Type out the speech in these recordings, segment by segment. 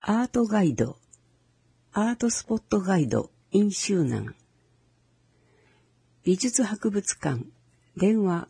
アートガイド、アートスポットガイド in 周南。美術博物館、電話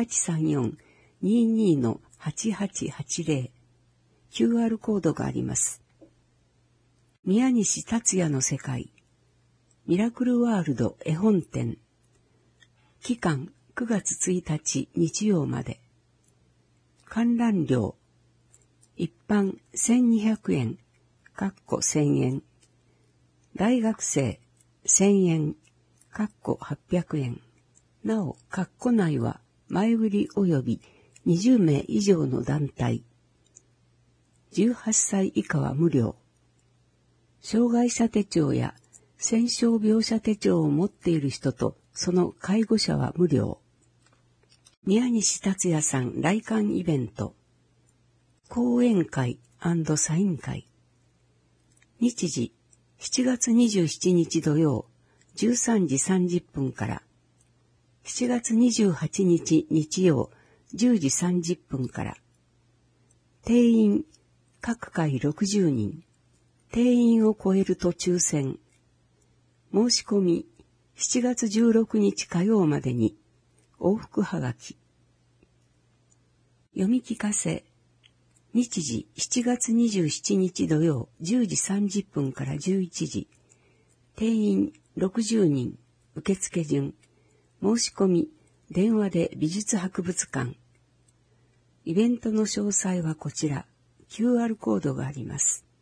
0834-22-8880。QR コードがあります。宮西達也の世界、ミラクルワールド絵本展。期間9月1日日曜まで。観覧料、一般1200円、1000円。大学生1000円、800円。なお、内は前売り及び20名以上の団体。18歳以下は無料。障害者手帳や戦傷病者手帳を持っている人とその介護者は無料。宮西達也さん来館イベント。講演会&サイン会。日時、7月27日土曜、13時30分から。7月28日日曜、10時30分から。定員、各回60人。定員を超えると抽選。申し込み、7月16日火曜までに。往復はがき。読み聞かせ。日時7月27日土曜10時30分から11時。定員60人。受付順。申し込み、電話で美術博物館。イベントの詳細はこちら。QR コードがあります。